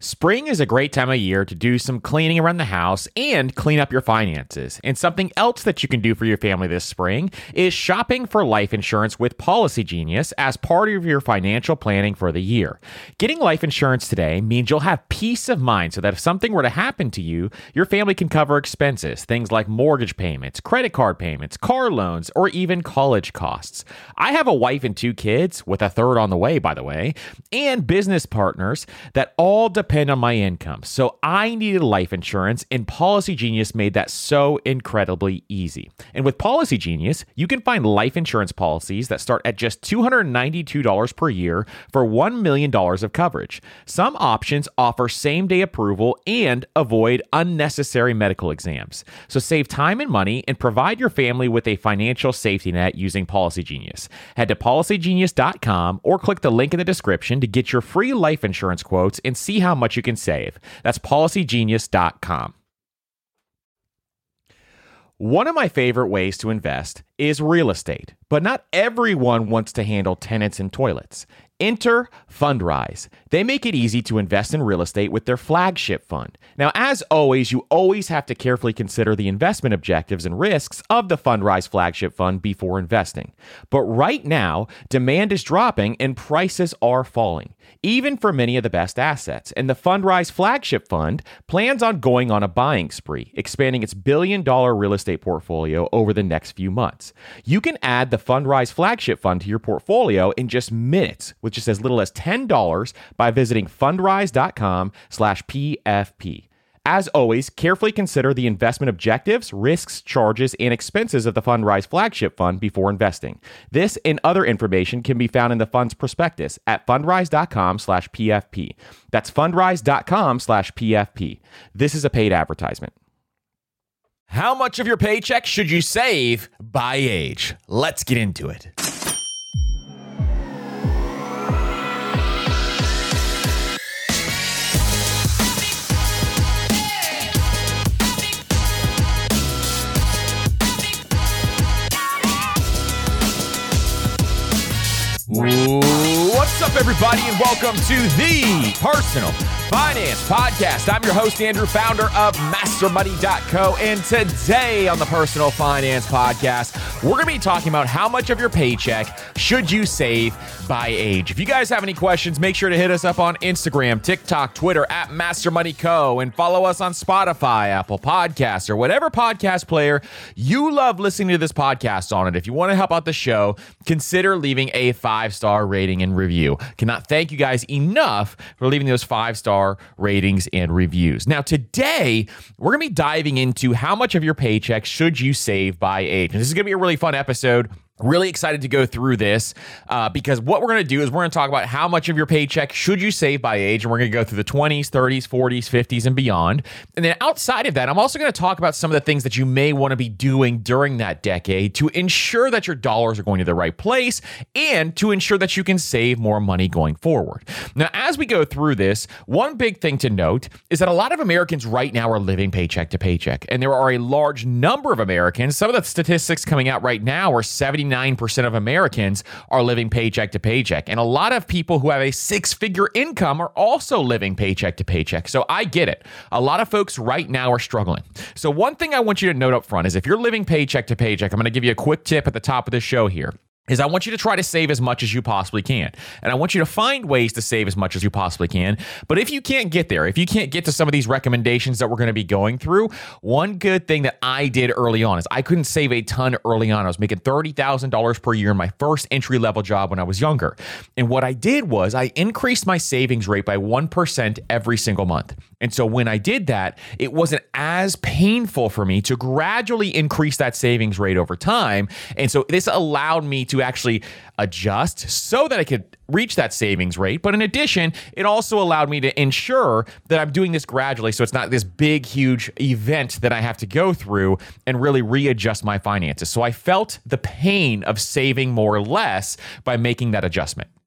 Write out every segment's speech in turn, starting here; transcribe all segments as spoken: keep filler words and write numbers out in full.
Spring is a great time of year to do some cleaning around the house and clean up your finances. And something else that you can do for your family this spring is shopping for life insurance with Policy Genius as part of your financial planning for the year. Getting life insurance today means you'll have peace of mind so that if something were to happen to you, your family can cover expenses, things like mortgage payments, credit card payments, car loans, or even college costs. I have a wife and two kids, with a third on the way, by the way, and business partners that all depend on my income. So I needed life insurance, and Policy Genius made that so incredibly easy. And with Policy Genius, you can find life insurance policies that start at just two hundred ninety-two dollars per year for one million dollars of coverage. Some options offer same-day approval and avoid unnecessary medical exams. So save time and money and provide your family with a financial safety net using Policy Genius. Head to policy genius dot com or click the link in the description to get your free life insurance quotes and see how much you can save. That's policy genius dot com. One of my favorite ways to invest is real estate, but not everyone wants to handle tenants and toilets. Enter Fundrise. They make it easy to invest in real estate with their flagship fund. Now, as always, you always have to carefully consider the investment objectives and risks of the Fundrise flagship fund before investing. But right now, demand is dropping and prices are falling, even for many of the best assets. And the Fundrise flagship fund plans on going on a buying spree, expanding its billion dollar real estate portfolio over the next few months. You can add the Fundrise flagship fund to your portfolio in just minutes with just as little as ten dollars by visiting fundrise dot com slash P F P. As always, carefully consider the investment objectives, risks, charges, and expenses of the Fundrise flagship fund before investing. This and other information can be found in the fund's prospectus at fundrise dot com slash P F P. That's fundrise dot com slash P F P. This is a paid advertisement. How much of your paycheck should you save by age? Let's get into it. What's up, everybody, and welcome to the Personal Finance Podcast. I'm your host, Andrew, founder of master money dot co, and today on the Personal Finance Podcast, we're going to be talking about how much of your paycheck should you save by age. If you guys have any questions, make sure to hit us up on Instagram, TikTok, Twitter, at master money co, and follow us on Spotify, Apple Podcasts, or whatever podcast player you love listening to this podcast on it. If you want to help out the show, consider leaving a five-star rating and review. Cannot thank you guys enough for leaving those five-star ratings and reviews. Now, today, we're going to be diving into how much of your paycheck should you save by age. And this is going to be a really fun episode. Really excited to go through this uh, because what we're going to do is we're going to talk about how much of your paycheck should you save by age, and we're going to go through the twenties, thirties, forties, fifties, and beyond. And then outside of that, I'm also going to talk about some of the things that you may want to be doing during that decade to ensure that your dollars are going to the right place and to ensure that you can save more money going forward. Now, as we go through this, one big thing to note is that a lot of Americans right now are living paycheck to paycheck, and there are a large number of Americans. Some of the statistics coming out right now are seventy-nine percent of Americans are living paycheck to paycheck. And a lot of people who have a six-figure income are also living paycheck to paycheck. So I get it. A lot of folks right now are struggling. So one thing I want you to note up front is if you're living paycheck to paycheck, I'm going to give you a quick tip at the top of the show here. Is I want you to try to save as much as you possibly can. And I want you to find ways to save as much as you possibly can. But if you can't get there, if you can't get to some of these recommendations that we're going to be going through, one good thing that I did early on is I couldn't save a ton early on. I was making thirty thousand dollars per year in my first entry-level job when I was younger. And what I did was I increased my savings rate by one percent every single month. And so when I did that, it wasn't as painful for me to gradually increase that savings rate over time. And so this allowed me to actually adjust so that I could reach that savings rate. But in addition, it also allowed me to ensure that I'm doing this gradually so it's not this big, huge event that I have to go through and really readjust my finances. So I felt the pain of saving more or less by making that adjustment.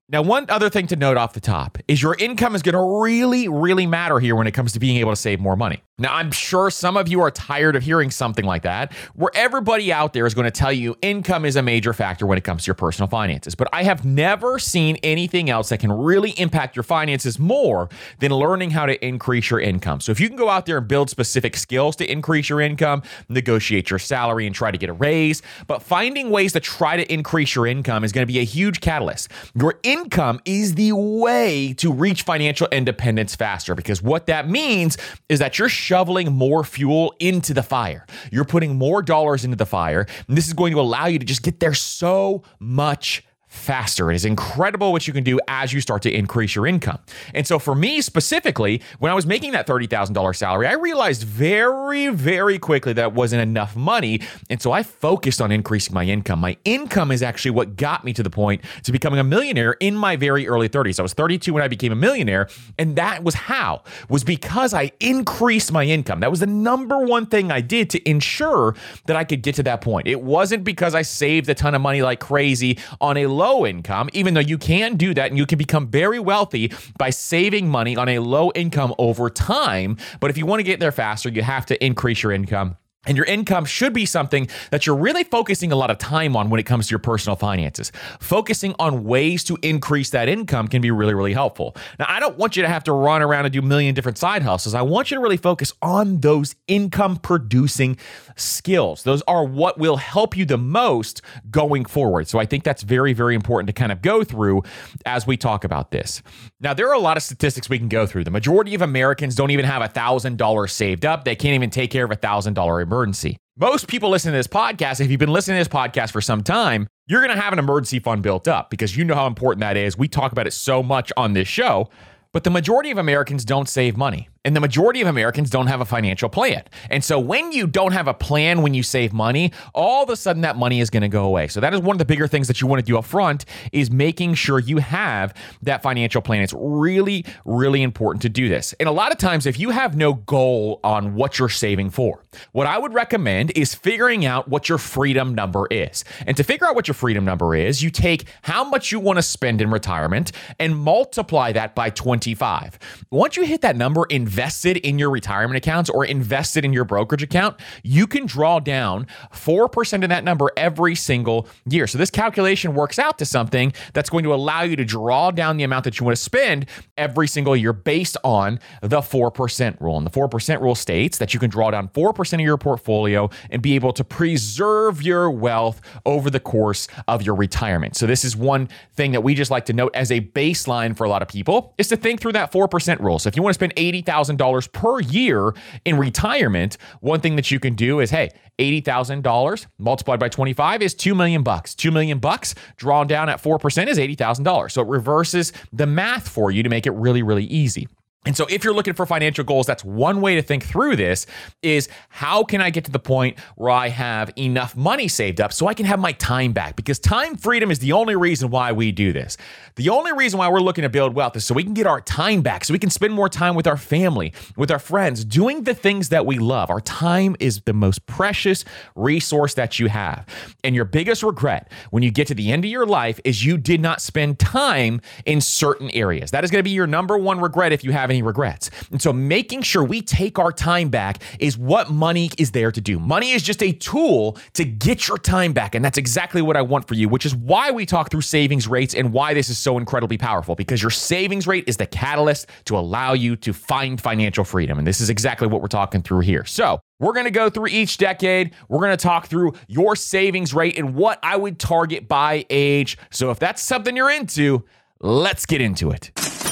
Now, one other thing to note off the top is your income is going to really, really matter here when it comes to being able to save more money. Now, I'm sure some of you are tired of hearing something like that, where everybody out there is going to tell you income is a major factor when it comes to your personal finances. But I have never seen anything else that can really impact your finances more than learning how to increase your income. So if you can go out there and build specific skills to increase your income, negotiate your salary and try to get a raise, but finding ways to try to increase your income is going to be a huge catalyst. Your income is the way to reach financial independence faster, because what that means is that you're shoveling more fuel into the fire. You're putting more dollars into the fire, and this is going to allow you to just get there so much faster. It is incredible what you can do as you start to increase your income. And so for me specifically, when I was making that thirty thousand dollars salary, I realized very, very quickly that wasn't enough money. And so I focused on increasing my income. My income is actually what got me to the point to becoming a millionaire in my very early thirties. I was thirty-two when I became a millionaire. And that was how, was because I increased my income. That was the number one thing I did to ensure that I could get to that point. It wasn't because I saved a ton of money like crazy on a low income, even though you can do that and you can become very wealthy by saving money on a low income over time. But if you want to get there faster, you have to increase your income. And your income should be something that you're really focusing a lot of time on when it comes to your personal finances. Focusing on ways to increase that income can be really, really helpful. Now, I don't want you to have to run around and do a million different side hustles. I want you to really focus on those income producing skills. Those are what will help you the most going forward. So I think that's very, very important to kind of go through as we talk about this. Now, there are a lot of statistics we can go through. The majority of Americans don't even have one thousand dollars saved up. They can't even take care of a one thousand dollars emergency. Emergency. Most people listening to this podcast, if you've been listening to this podcast for some time, you're going to have an emergency fund built up because you know how important that is. We talk about it so much on this show, but the majority of Americans don't save money. And the majority of Americans don't have a financial plan. And so when you don't have a plan, when you save money, all of a sudden that money is going to go away. So that is one of the bigger things that you want to do up front, is making sure you have that financial plan. It's really, really important to do this. And a lot of times, if you have no goal on what you're saving for, what I would recommend is figuring out what your freedom number is. And to figure out what your freedom number is, you take how much you want to spend in retirement and multiply that by twenty-five. Once you hit that number, invest invested in your retirement accounts or invested in your brokerage account, you can draw down four percent of that number every single year. So this calculation works out to something that's going to allow you to draw down the amount that you want to spend every single year based on the four percent rule. And the four percent rule states that you can draw down four percent of your portfolio and be able to preserve your wealth over the course of your retirement. So this is one thing that we just like to note as a baseline for a lot of people, is to think through that four percent rule. So if you want to spend eighty thousand dollars per year in retirement, one thing that you can do is, hey, eighty thousand dollars multiplied by twenty-five is two million bucks. two million bucks drawn down at four percent is eighty thousand dollars. So it reverses the math for you to make it really, really easy. And so if you're looking for financial goals, that's one way to think through this, is how can I get to the point where I have enough money saved up so I can have my time back? Because time freedom is the only reason why we do this. The only reason why we're looking to build wealth is so we can get our time back, so we can spend more time with our family, with our friends, doing the things that we love. Our time is the most precious resource that you have. And your biggest regret when you get to the end of your life is you did not spend time in certain areas. That is going to be your number one regret if you have any regrets. And so making sure we take our time back is what money is there to do. Money is just a tool to get your time back. And that's exactly what I want for you, which is why we talk through savings rates and why this is so incredibly powerful, because your savings rate is the catalyst to allow you to find financial freedom. And this is exactly what we're talking through here. So we're going to go through each decade. We're going to talk through your savings rate and what I would target by age. So if that's something you're into, let's get into it.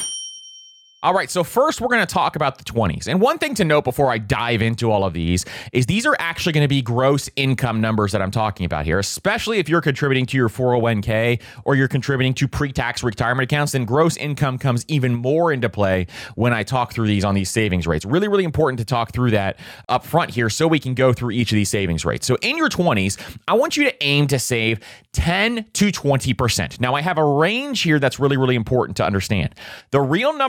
All right, so first we're going to talk about the twenties. And one thing to note before I dive into all of these is these are actually going to be gross income numbers that I'm talking about here, especially if you're contributing to your four oh one k or you're contributing to pre-tax retirement accounts. Then gross income comes even more into play when I talk through these on these savings rates. Really, really important to talk through that up front here so we can go through each of these savings rates. So in your twenties, I want you to aim to save ten to twenty percent. Now, I have a range here that's really, really important to understand. The real number I want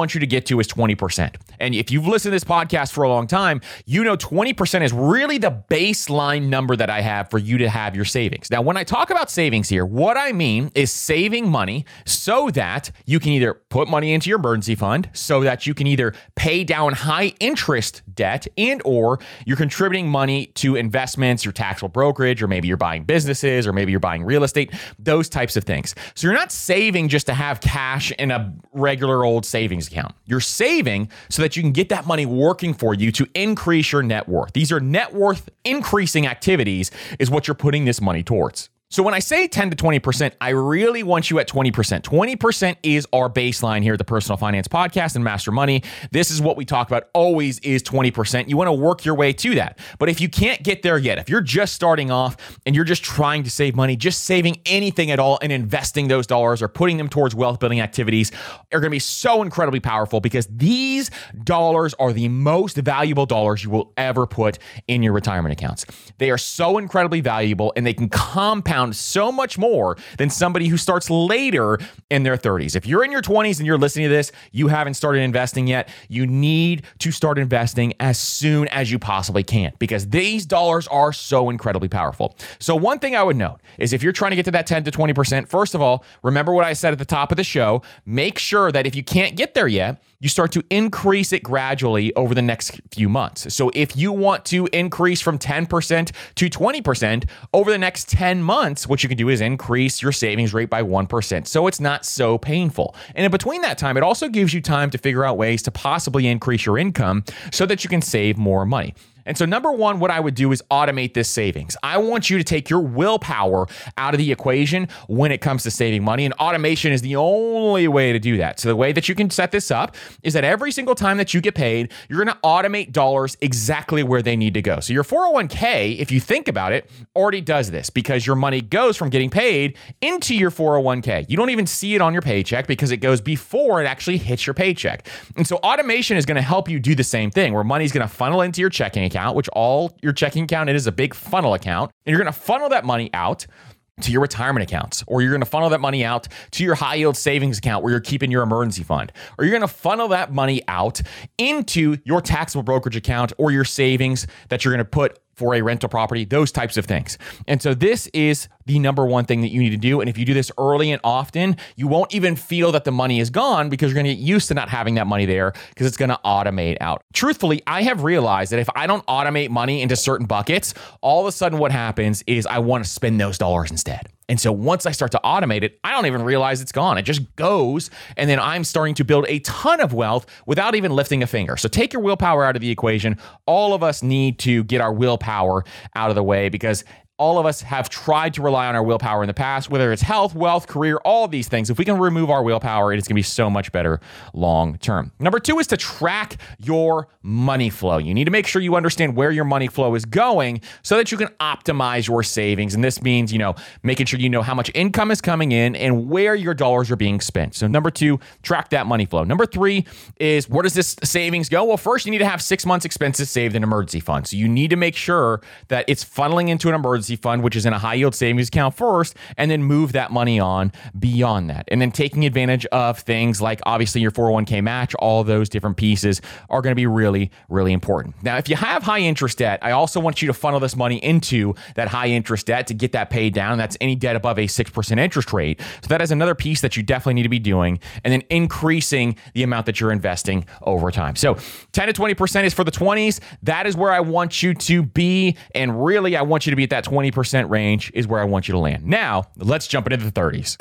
want you to get to is twenty percent. And if you've listened to this podcast for a long time, you know twenty percent is really the baseline number that I have for you to have your savings. Now, when I talk about savings here, what I mean is saving money so that you can either put money into your emergency fund, so that you can either pay down high interest debt, and or you're contributing money to investments, your taxable brokerage, or maybe you're buying businesses, or maybe you're buying real estate, those types of things. So you're not saving just to have cash in a regular old savings account. You're saving so that you can get that money working for you to increase your net worth. These are net worth increasing activities is what you're putting this money towards. So when I say ten to twenty percent, I really want you at twenty percent. twenty percent is our baseline here at the Personal Finance Podcast and Master Money. This is what we talk about always is twenty percent. You want to work your way to that. But if you can't get there yet, if you're just starting off and you're just trying to save money, just saving anything at all and investing those dollars or putting them towards wealth building activities are going to be so incredibly powerful, because these dollars are the most valuable dollars you will ever put in your retirement accounts. They are so incredibly valuable, and they can compound so much more than somebody who starts later in their thirties. If you're in your twenties and you're listening to this, you haven't started investing yet, you need to start investing as soon as you possibly can, because these dollars are so incredibly powerful. So one thing I would note is if you're trying to get to that ten to twenty percent, first of all, remember what I said at the top of the show. Make sure that if you can't get there yet, you start to increase it gradually over the next few months. So if you want to increase from ten percent to twenty percent over the next ten months, what you can do is increase your savings rate by one percent. So it's not so painful. And in between that time, it also gives you time to figure out ways to possibly increase your income so that you can save more money. And so number one, what I would do is automate this savings. I want you to take your willpower out of the equation when it comes to saving money, and automation is the only way to do that. So the way that you can set this up is that every single time that you get paid, you're going to automate dollars exactly where they need to go. So your four oh one k, if you think about it, already does this, because your money goes from getting paid into your four oh one k. You don't even see it on your paycheck because it goes before it actually hits your paycheck. And so automation is going to help you do the same thing, where money's going to funnel into your checking account, which all your checking account is a big funnel account. And you're going to funnel that money out to your retirement accounts, or you're going to funnel that money out to your high yield savings account where you're keeping your emergency fund, or you're going to funnel that money out into your taxable brokerage account or your savings that you're going to put for a rental property, those types of things. And so this is the number one thing that you need to do. And if you do this early and often, you won't even feel that the money is gone, because you're going to get used to not having that money there, because it's going to automate out. Truthfully, I have realized that if I don't automate money into certain buckets, all of a sudden what happens is I want to spend those dollars instead. And so once I start to automate it, I don't even realize it's gone. It just goes. And then I'm starting to build a ton of wealth without even lifting a finger. So take your willpower out of the equation. All of us need to get our willpower out of the way, because all of us have tried to rely on our willpower in the past, whether it's health, wealth, career, all of these things. If we can remove our willpower, it's going to be so much better long term. Number two is to track your money flow. You need to make sure you understand where your money flow is going so that you can optimize your savings. And this means, you know, making sure you know how much income is coming in and where your dollars are being spent. So number two, track that money flow. Number three is, where does this savings go? Well, first you need to have six months expenses saved in an emergency fund. So you need to make sure that it's funneling into an emergency fund, which is in a high yield savings account first, and then move that money on beyond that. And then taking advantage of things like obviously your four oh one k match, all those different pieces are going to be really, really important. Now, if you have high interest debt, I also want you to funnel this money into that high interest debt to get that paid down. That's any debt above a six percent interest rate. So that is another piece that you definitely need to be doing, and then increasing the amount that you're investing over time. So ten to twenty percent is for the twenties. That is where I want you to be. And really, I want you to be at that twenty percent range is where I want you to land. Now, let's jump into the thirties.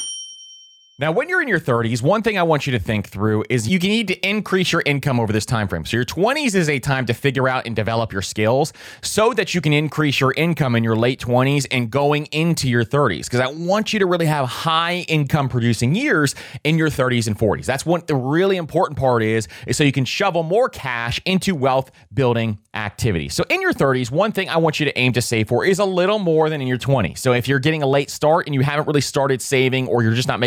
Now, when you're in your thirties, one thing I want you to think through is you need to increase your income over this time frame. So your twenties is a time to figure out and develop your skills so that you can increase your income in your late twenties and going into your thirties. Because I want you to really have high income producing years in your thirties and forties. That's what the really important part is, is so you can shovel more cash into wealth building activities. So in your thirties, one thing I want you to aim to save for is a little more than in your twenties. So if you're getting a late start and you haven't really started saving, or you're just not making a ton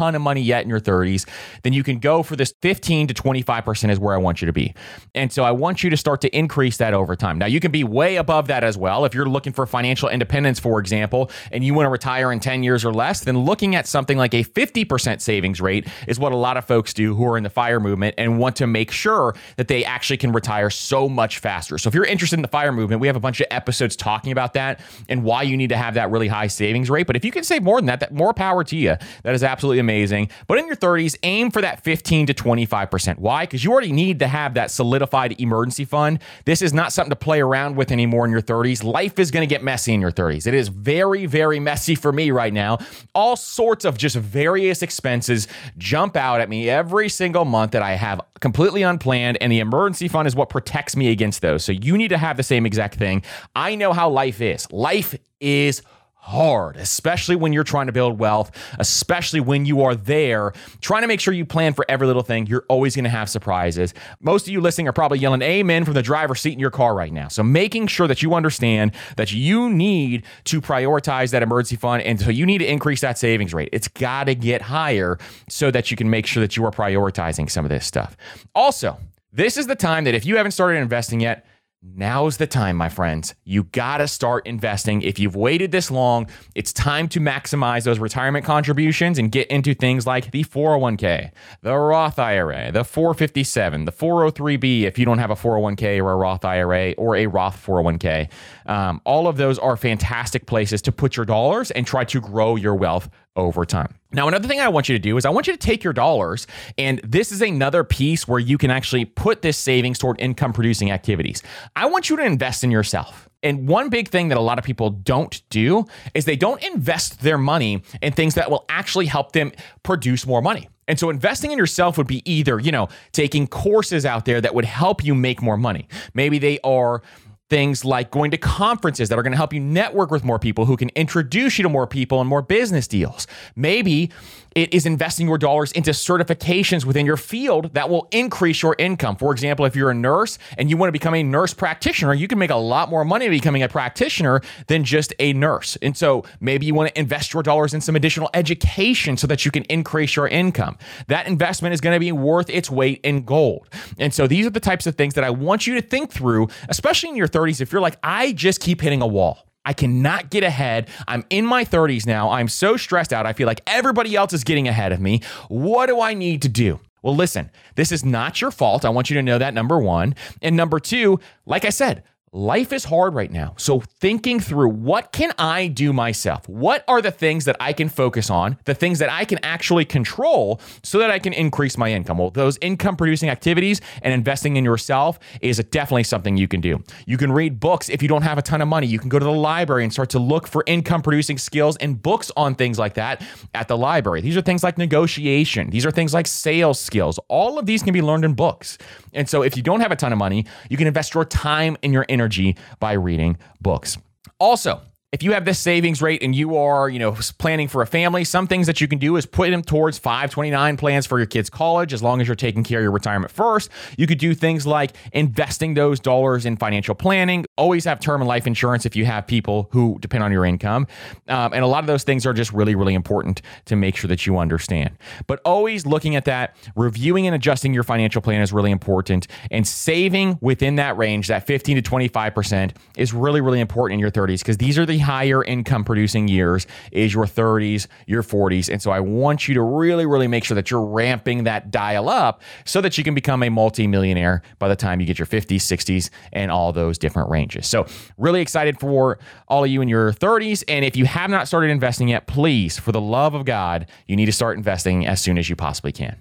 ton of money yet in your thirties, then you can go for this fifteen to twenty-five percent is where I want you to be. And so I want you to start to increase that over time. Now, you can be way above that as well. If you're looking for financial independence, for example, and you want to retire in ten years or less, then looking at something like a fifty percent savings rate is what a lot of folks do who are in the FIRE movement and want to make sure that they actually can retire so much faster. So if you're interested in the FIRE movement, we have a bunch of episodes talking about that and why you need to have that really high savings rate. But if you can save more than that, that more power to you. That is absolutely amazing. But in your thirties, aim for that fifteen to twenty-five percent. Why? Because you already need to have that solidified emergency fund. This is not something to play around with anymore in your thirties. Life is going to get messy in your thirties. It is very, very messy for me right now. All sorts of just various expenses jump out at me every single month that I have completely unplanned, and the emergency fund is what protects me against those. So you need to have the same exact thing. I know how life is. Life is hard, especially when you're trying to build wealth, especially when you are there trying to make sure you plan for every little thing. You're always going to have surprises. Most of you listening are probably yelling amen from the driver's seat in your car right now. So making sure that you understand that you need to prioritize that emergency fund, and so you need to increase that savings rate. It's got to get higher so that you can make sure that you are prioritizing some of this stuff. Also, this is the time that if you haven't started investing yet, now's the time, my friends. You got to start investing. If you've waited this long, it's time to maximize those retirement contributions and get into things like the four oh one k, the Roth I R A, the four fifty-seven, the four oh three b if you don't have a four oh one k or a Roth I R A or a Roth four oh one k. Um, all of those are fantastic places to put your dollars and try to grow your wealth over time. Now, another thing I want you to do is I want you to take your dollars, and this is another piece where you can actually put this savings toward income producing activities. I want you to invest in yourself. And one big thing that a lot of people don't do is they don't invest their money in things that will actually help them produce more money. And so investing in yourself would be either, you know, taking courses out there that would help you make more money. Maybe they are things like going to conferences that are going to help you network with more people who can introduce you to more people and more business deals. Maybe it is investing your dollars into certifications within your field that will increase your income. For example, if you're a nurse and you want to become a nurse practitioner, you can make a lot more money becoming a practitioner than just a nurse. And so maybe you want to invest your dollars in some additional education so that you can increase your income. That investment is going to be worth its weight in gold. And so these are the types of things that I want you to think through, especially in your thirties. If you're like, I just keep hitting a wall. I cannot get ahead. I'm in my thirties now. I'm so stressed out. I feel like everybody else is getting ahead of me. What do I need to do? Well, listen, this is not your fault. I want you to know that, number one. And number two, like I said, life is hard right now. So thinking through, what can I do myself? What are the things that I can focus on, the things that I can actually control so that I can increase my income? Well, those income producing activities and investing in yourself is definitely something you can do. You can read books if you don't have a ton of money. You can go to the library and start to look for income producing skills and books on things like that at the library. These are things like negotiation. These are things like sales skills. All of these can be learned in books. And so if you don't have a ton of money, you can invest your time and your energy by reading books. Also, if you have this savings rate and you are, you know, planning for a family, some things that you can do is put them towards five twenty-nine plans for your kids' college, as long as you're taking care of your retirement first. You could do things like investing those dollars in financial planning. Always have term and life insurance if you have people who depend on your income. Um, and a lot of those things are just really, really important to make sure that you understand. But always looking at that, reviewing and adjusting your financial plan is really important. And saving within that range, that fifteen to twenty-five percent, is really, really important in your thirties, because these are the higher income producing years, is your thirties, your forties. And so I want you to really, really make sure that you're ramping that dial up so that you can become a multi-millionaire by the time you get your fifties, sixties, and all those different ranges. So really excited for all of you in your thirties. And if you have not started investing yet, please, for the love of God, you need to start investing as soon as you possibly can.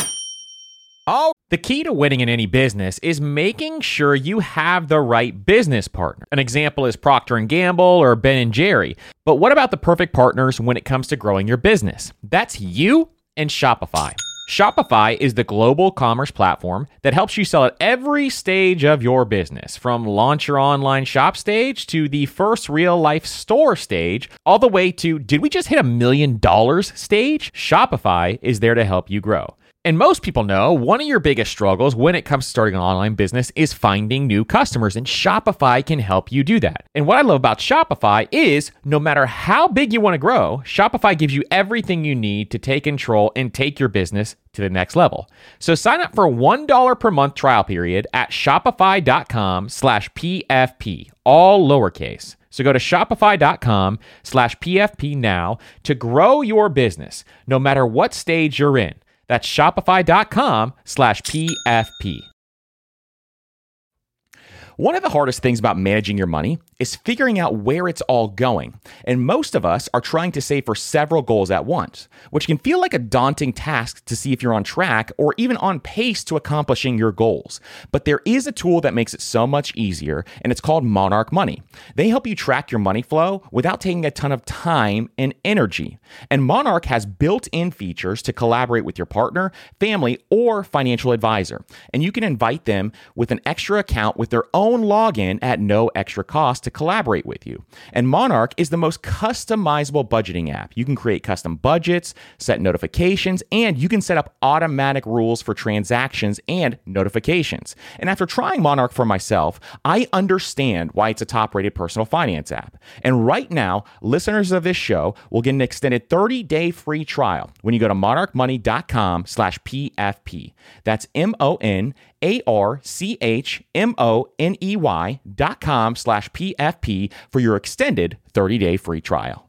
Oh, the key to winning in any business is making sure you have the right business partner. An example is Procter and Gamble or Ben and Jerry. But what about the perfect partners when it comes to growing your business? That's you and Shopify. Shopify is the global commerce platform that helps you sell at every stage of your business, from launch your online shop stage to the first real life store stage, all the way to, did we just hit a million dollars stage? Shopify is there to help you grow. And most people know one of your biggest struggles when it comes to starting an online business is finding new customers, and Shopify can help you do that. And what I love about Shopify is no matter how big you want to grow, Shopify gives you everything you need to take control and take your business to the next level. So sign up for a one dollar per month trial period at shopify.com slash PFP, all lowercase. So go to shopify.com slash PFP now to grow your business, no matter what stage you're in. That's shopify.com slash PFP. One of the hardest things about managing your money is figuring out where it's all going. And most of us are trying to save for several goals at once, which can feel like a daunting task to see if you're on track or even on pace to accomplishing your goals. But there is a tool that makes it so much easier, and it's called Monarch Money. They help you track your money flow without taking a ton of time and energy. And Monarch has built-in features to collaborate with your partner, family, or financial advisor. And you can invite them with an extra account with their own login at no extra cost to collaborate with you. And Monarch is the most customizable budgeting app. You can create custom budgets, set notifications, and you can set up automatic rules for transactions and notifications. And after trying Monarch for myself, I understand why it's a top-rated personal finance app. And right now, listeners of this show will get an extended thirty-day free trial when you go to monarchmoney.com slash PFP. That's M-O-N A-R-C-H-M-O-N-E-Y dot com slash P-F-P for your extended thirty-day free trial.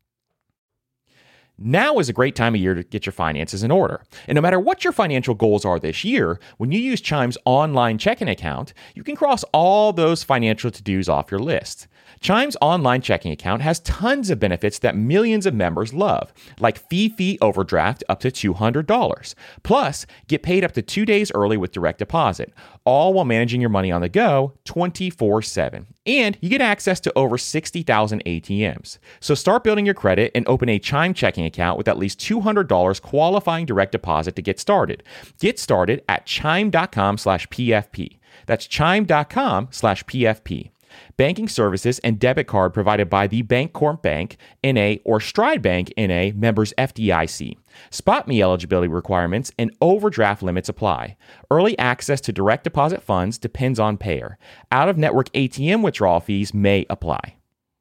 Now is a great time of year to get your finances in order. And no matter what your financial goals are this year, when you use Chime's online checking account, you can cross all those financial to-dos off your list. Chime's online checking account has tons of benefits that millions of members love, like fee-free overdraft up to two hundred dollars. Plus, get paid up to two days early with direct deposit, all while managing your money on the go twenty-four seven. And you get access to over sixty thousand A T Ms. So start building your credit and open a Chime checking account with at least two hundred dollars qualifying direct deposit to get started. Get started at chime.com slash PFP. That's chime.com slash PFP. Banking services and debit card provided by the Bancorp Bank, N A, or Stride Bank, N A, members F D I C. SpotMe eligibility requirements and overdraft limits apply. Early access to direct deposit funds depends on payer. Out-of-network A T M withdrawal fees may apply.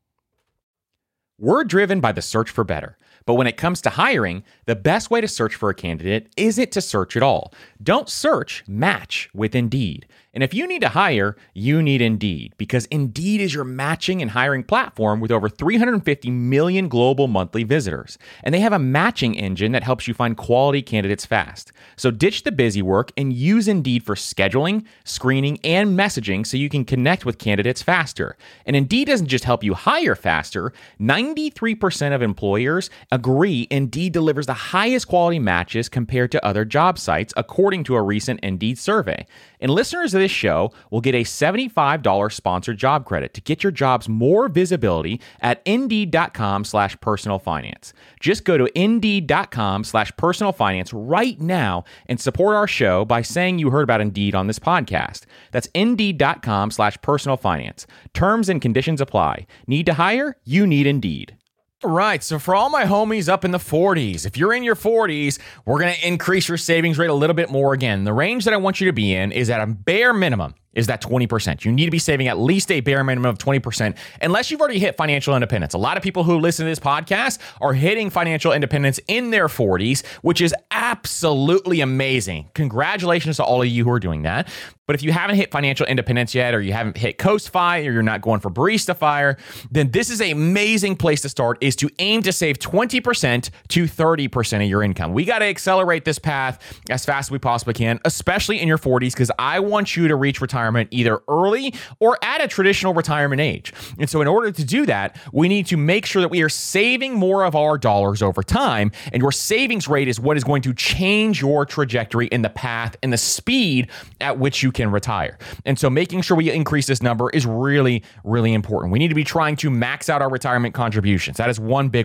We're driven by the search for better. But when it comes to hiring, the best way to search for a candidate isn't to search at all. Don't search, match with Indeed. And if you need to hire, you need Indeed, because Indeed is your matching and hiring platform with over three hundred fifty million global monthly visitors. And they have a matching engine that helps you find quality candidates fast. So ditch the busy work and use Indeed for scheduling, screening, and messaging so you can connect with candidates faster. And Indeed doesn't just help you hire faster. ninety-three percent of employers agree Indeed delivers the highest quality matches compared to other job sites, according to a recent Indeed survey. And listeners of this show will get a seventy-five dollars sponsored job credit to get your jobs more visibility at indeed.com slash personal finance. Just go to indeed.com slash personal finance right now and support our show by saying you heard about Indeed on this podcast. That's indeed.com slash personal finance. Terms and conditions apply. Need to hire? You need Indeed. All right, so for all my homies up in the forties, if you're in your forties, we're going to increase your savings rate a little bit more again. The range that I want you to be in is at a bare minimum is that twenty percent. You need to be saving at least a bare minimum of twenty percent, unless you've already hit financial independence. A lot of people who listen to this podcast are hitting financial independence in their forties, which is absolutely amazing. Congratulations to all of you who are doing that. But if you haven't hit financial independence yet, or you haven't hit Coast Fi, or you're not going for Barista Fire, then this is an amazing place to start, is to aim to save twenty percent to thirty percent of your income. We got to accelerate this path as fast as we possibly can, especially in your forties, because I want you to reach retirement either early or at a traditional retirement age. And so in order to do that, we need to make sure that we are saving more of our dollars over time, and your savings rate is what is going to change your trajectory in the path and the speed at which you can retire. And so making sure we increase this number is really, really important. We need to be trying to max out our retirement contributions. That is one big one.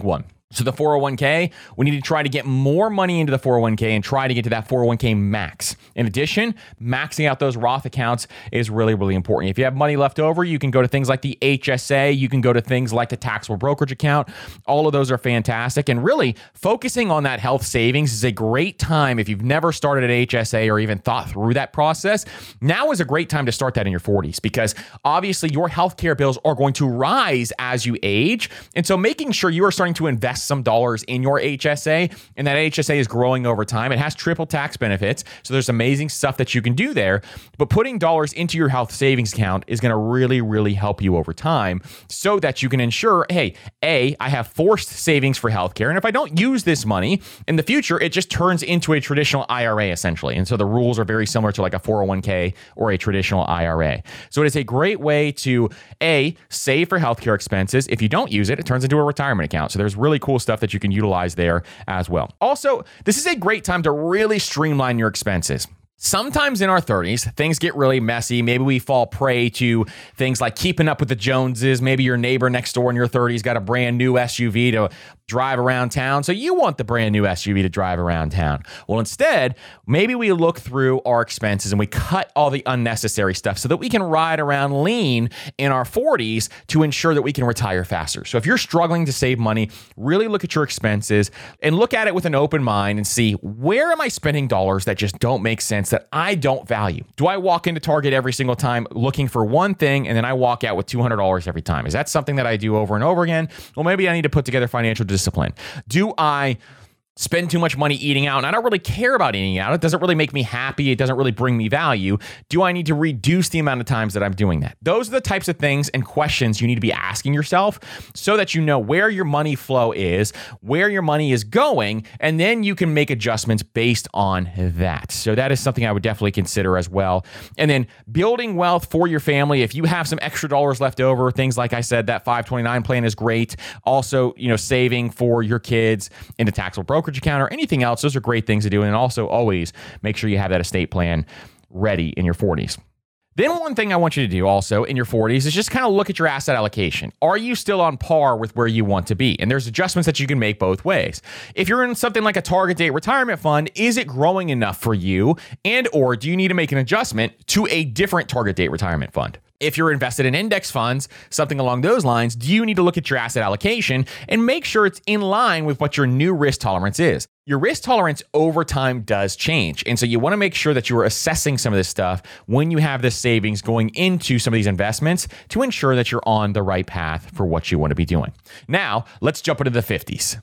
So the four oh one k, we need to try to get more money into the four oh one k and try to get to that four oh one k max. In addition, maxing out those Roth accounts is really, really important. If you have money left over, you can go to things like the H S A. You can go to things like the taxable brokerage account. All of those are fantastic. And really, focusing on that health savings is a great time. If you've never started at H S A or even thought through that process, now is a great time to start that in your forties, because obviously your healthcare bills are going to rise as you age. And so making sure you are starting to invest some dollars in your H S A, and that H S A is growing over time. It has triple tax benefits, so there's amazing stuff that you can do there. But putting dollars into your health savings account is going to really, really help you over time, so that you can ensure, hey, A, I have forced savings for healthcare, and if I don't use this money in the future, it just turns into a traditional I R A essentially. And so the rules are very similar to like a four oh one k or a traditional I R A. So it is a great way to A, save for healthcare expenses. If you don't use it, it turns into a retirement account. So there's really cool stuff that you can utilize there as well. Also, this is a great time to really streamline your expenses. Sometimes in our thirties, things get really messy. Maybe we fall prey to things like keeping up with the Joneses. Maybe your neighbor next door in your thirties got a brand new S U V to drive around town, so you want the brand new S U V to drive around town. Well, instead, maybe we look through our expenses and we cut all the unnecessary stuff so that we can ride around lean in our forties to ensure that we can retire faster. So if you're struggling to save money, really look at your expenses and look at it with an open mind and see, where am I spending dollars that just don't make sense, that I don't value? Do I walk into Target every single time looking for one thing and then I walk out with two hundred dollars every time? Is that something that I do over and over again? Well, maybe I need to put together financial discipline. Do I spend too much money eating out and I don't really care about eating out? It doesn't really make me happy. It doesn't really bring me value. Do I need to reduce the amount of times that I'm doing that? Those are the types of things and questions you need to be asking yourself, so that you know where your money flow is, where your money is going, and then you can make adjustments based on that. So that is something I would definitely consider as well. And then building wealth for your family. If you have some extra dollars left over, things like I said, that five twenty-nine plan is great. Also, you know, saving for your kids in the taxable brokerage account or anything else, those are great things to do. And also always make sure you have that estate plan ready in your forties. Then one thing I want you to do also in your forties is just kind of look at your asset allocation. Are you still on par with where you want to be? And there's adjustments that you can make both ways. If you're in something like a target date retirement fund, is it growing enough for you? And or do you need to make an adjustment to a different target date retirement fund? If you're invested in index funds, something along those lines, do you need to look at your asset allocation and make sure it's in line with what your new risk tolerance is? Your risk tolerance over time does change. And so you want to make sure that you are assessing some of this stuff when you have this savings going into some of these investments to ensure that you're on the right path for what you want to be doing. Now, let's jump into the fifties.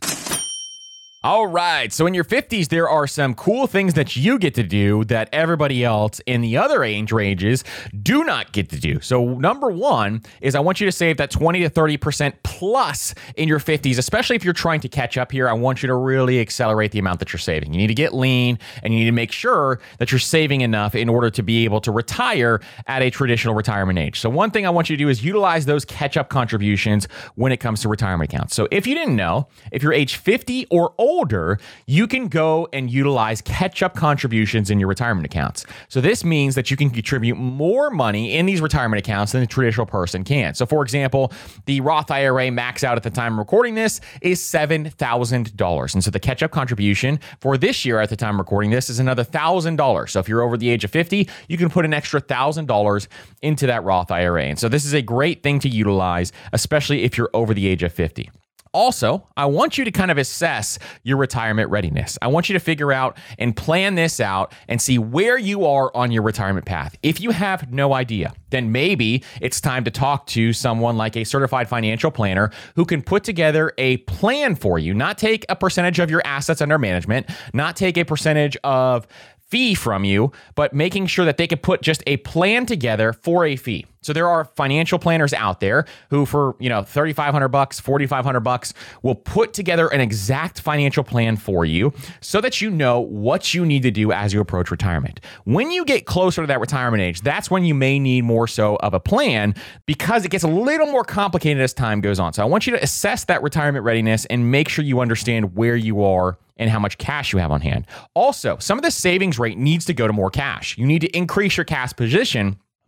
All right. So in your fifties, there are some cool things that you get to do that everybody else in the other age ranges do not get to do. So number one is I want you to save that twenty to thirty percent plus in your fifties, especially if you're trying to catch up here. I want you to really accelerate the amount that you're saving. You need to get lean and you need to make sure that you're saving enough in order to be able to retire at a traditional retirement age. So one thing I want you to do is utilize those catch-up contributions when it comes to retirement accounts. So if you didn't know, if you're age fifty or older, older, you can go and utilize catch-up contributions in your retirement accounts. So this means that you can contribute more money in these retirement accounts than a traditional person can. So for example, the Roth I R A max out at the time of recording this is seven thousand dollars. And so the catch-up contribution for this year at the time of recording this is another one thousand dollars. So if you're over the age of fifty, you can put an extra one thousand dollars into that Roth I R A. And so this is a great thing to utilize, especially if you're over the age of fifty. Also, I want you to kind of assess your retirement readiness. I want you to figure out and plan this out and see where you are on your retirement path. If you have no idea, then maybe it's time to talk to someone like a certified financial planner who can put together a plan for you, not take a percentage of your assets under management, not take a percentage of fee from you, but making sure that they can put just a plan together for a fee. So there are financial planners out there who for, you know, thirty-five hundred bucks, forty-five hundred bucks will put together an exact financial plan for you so that you know what you need to do as you approach retirement. When you get closer to that retirement age, that's when you may need more so of a plan because it gets a little more complicated as time goes on. So I want you to assess that retirement readiness and make sure you understand where you are and how much cash you have on hand. Also, some of the savings rate needs to go to more cash. You need to increase your cash position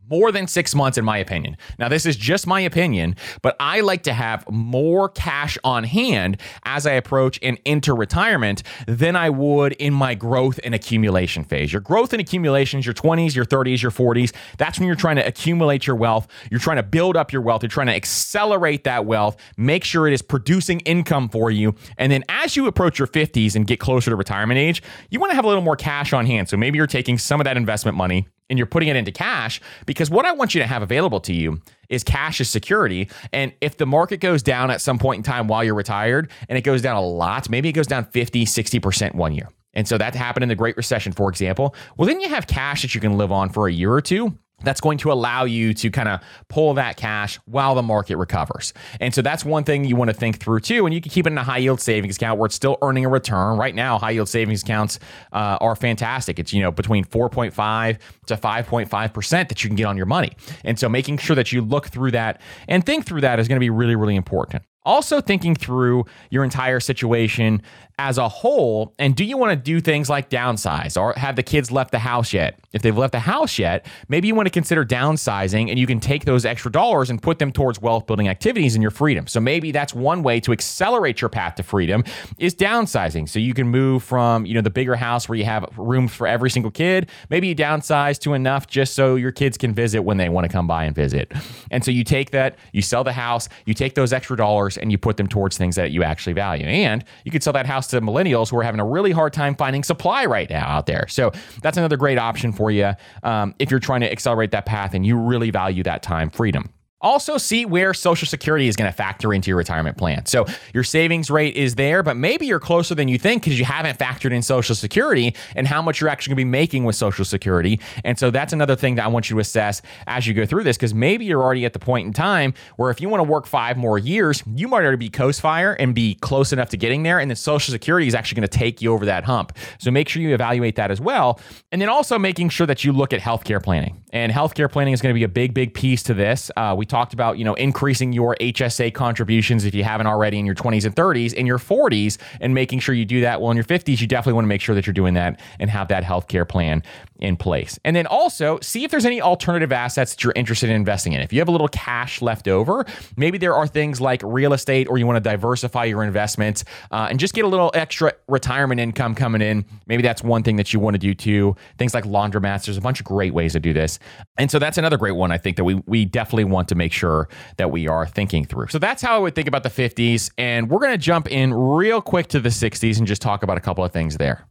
More than six months, in my opinion. Now, this is just my opinion, but I like to have more cash on hand as I approach and enter retirement than I would in my growth and accumulation phase. Your growth and accumulation is your twenties, your thirties, your forties. That's when you're trying to accumulate your wealth. You're trying to build up your wealth. You're trying to accelerate that wealth, make sure it is producing income for you. And then as you approach your fifties and get closer to retirement age, you want to have a little more cash on hand. So maybe you're taking some of that investment money and you're putting it into cash, because what I want you to have available to you is cash as security. And if the market goes down at some point in time while you're retired, and it goes down a lot, maybe it goes down fifty, sixty percent one year. And so that happened in the Great Recession, for example. Well, then you have cash that you can live on for a year or two. That's going to allow you to kind of pull that cash while the market recovers. And so that's one thing you want to think through too. And you can keep it in a high yield savings account where it's still earning a return. Right now, high yield savings accounts uh, are fantastic. It's, you know, between four point five to five point five percent that you can get on your money. And so making sure that you look through that and think through that is going to be really, really important. Also thinking through your entire situation as a whole, and do you want to do things like downsize, or have the kids left the house yet? If they've left the house yet, maybe you want to consider downsizing, and you can take those extra dollars and put them towards wealth building activities in your freedom. So maybe that's one way to accelerate your path to freedom is downsizing. So you can move from, you know, the bigger house where you have room for every single kid. Maybe you downsize to enough just so your kids can visit when they want to come by and visit. And so you take that, you sell the house, you take those extra dollars and you put them towards things that you actually value. And you could sell that house to millennials who are having a really hard time finding supply right now out there. So that's another great option for you um, if you're trying to accelerate that path and you really value that time freedom. Also, see where Social Security is going to factor into your retirement plan. So your savings rate is there, but maybe you're closer than you think because you haven't factored in Social Security and how much you're actually going to be making with Social Security. And so that's another thing that I want you to assess as you go through this, because maybe you're already at the point in time where if you want to work five more years, you might already be coast fire and be close enough to getting there. And then Social Security is actually going to take you over that hump. So make sure you evaluate that as well. And then also making sure that you look at healthcare planning. And healthcare planning is going to be a big, big piece to this. Uh, we talked about, you know, increasing your H S A contributions if you haven't already in your twenties and thirties, in your forties, and making sure you do that. Well, in your fifties, you definitely want to make sure that you're doing that and have that healthcare plan in place. And then also see if there's any alternative assets that you're interested in investing in. If you have a little cash left over, maybe there are things like real estate, or you want to diversify your investments uh, and just get a little extra retirement income coming in. Maybe that's one thing that you want to do too. Things like laundromats. There's a bunch of great ways to do this. And so that's another great one, I think, that we we definitely want to make sure that we are thinking through. So that's how I would think about the fifties. And we're going to jump in real quick to the sixties and just talk about a couple of things there.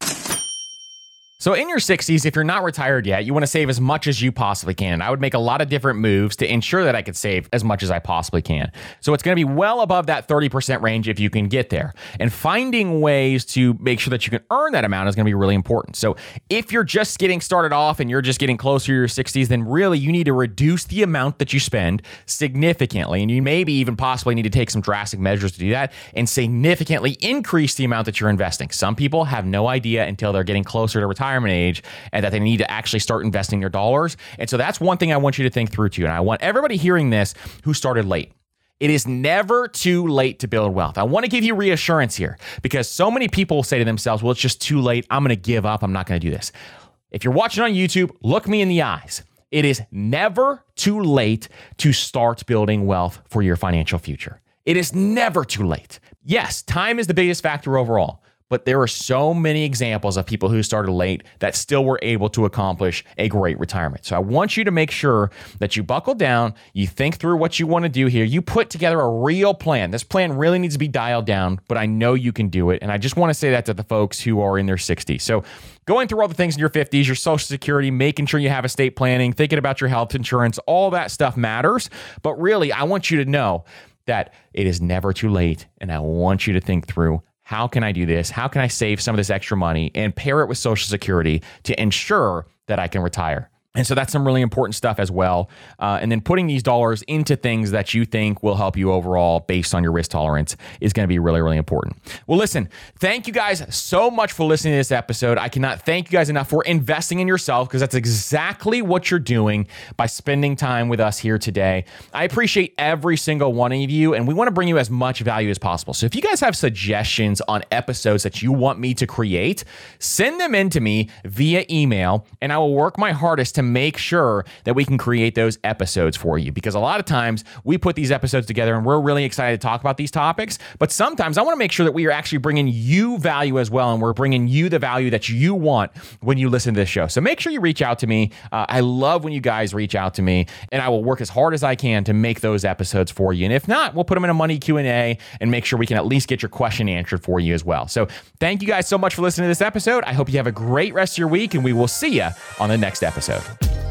So in your sixties, if you're not retired yet, you want to save as much as you possibly can. I would make a lot of different moves to ensure that I could save as much as I possibly can. So it's going to be well above that thirty percent range if you can get there. And finding ways to make sure that you can earn that amount is going to be really important. So if you're just getting started off and you're just getting closer to your sixties, then really you need to reduce the amount that you spend significantly. And you maybe even possibly need to take some drastic measures to do that and significantly increase the amount that you're investing. Some people have no idea until they're getting closer to retirement age and that they need to actually start investing their dollars. And so that's one thing I want you to think through too. And I want everybody hearing this who started late. It is never too late to build wealth. I want to give you reassurance here, because so many people say to themselves, well, it's just too late. I'm going to give up. I'm not going to do this. If you're watching on YouTube, look me in the eyes. It is never too late to start building wealth for your financial future. It is never too late. Yes, time is the biggest factor overall. But there are so many examples of people who started late that still were able to accomplish a great retirement. So I want you to make sure that you buckle down, you think through what you want to do here, you put together a real plan. This plan really needs to be dialed down, but I know you can do it. And I just want to say that to the folks who are in their sixties. So going through all the things in your fifties, your Social Security, making sure you have estate planning, thinking about your health insurance, all that stuff matters. But really, I want you to know that it is never too late. And I want you to think through, how can I do this? How can I save some of this extra money and pair it with Social Security to ensure that I can retire? And so that's some really important stuff as well. Uh, and then putting these dollars into things that you think will help you overall based on your risk tolerance is going to be really, really important. Well, listen, thank you guys so much for listening to this episode. I cannot thank you guys enough for investing in yourself, because that's exactly what you're doing by spending time with us here today. I appreciate every single one of you, and we want to bring you as much value as possible. So if you guys have suggestions on episodes that you want me to create, send them in to me via email, and I will work my hardest to to make sure that we can create those episodes for you. Because a lot of times we put these episodes together and we're really excited to talk about these topics. But sometimes I want to make sure that we are actually bringing you value as well. And we're bringing you the value that you want when you listen to this show. So make sure you reach out to me. Uh, I love when you guys reach out to me, and I will work as hard as I can to make those episodes for you. And if not, we'll put them in a money Q and A and make sure we can at least get your question answered for you as well. So thank you guys so much for listening to this episode. I hope you have a great rest of your week, and we will see you on the next episode.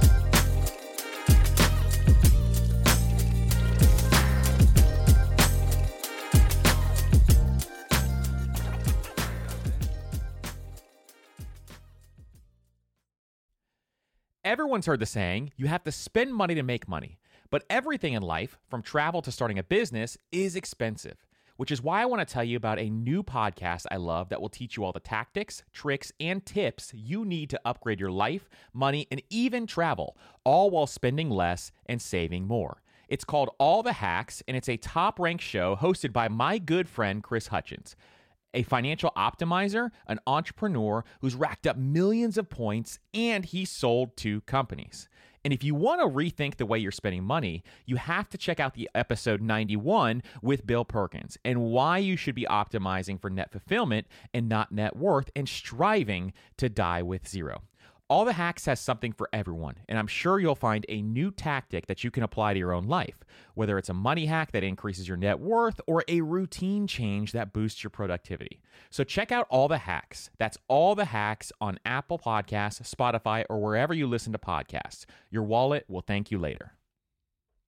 Everyone's heard the saying, you have to spend money to make money. But everything in life, from travel to starting a business, is expensive, which is why I want to tell you about a new podcast I love that will teach you all the tactics, tricks, and tips you need to upgrade your life, money, and even travel, all while spending less and saving more. It's called All the Hacks, and it's a top-ranked show hosted by my good friend, Chris Hutchins, a financial optimizer, an entrepreneur who's racked up millions of points, and he sold two companies. And if you want to rethink the way you're spending money, you have to check out the episode ninety-one with Bill Perkins and why you should be optimizing for net fulfillment and not net worth and striving to die with zero. All the Hacks has something for everyone, and I'm sure you'll find a new tactic that you can apply to your own life, whether it's a money hack that increases your net worth or a routine change that boosts your productivity. So check out All the Hacks. That's All the Hacks on Apple Podcasts, Spotify, or wherever you listen to podcasts. Your wallet will thank you later.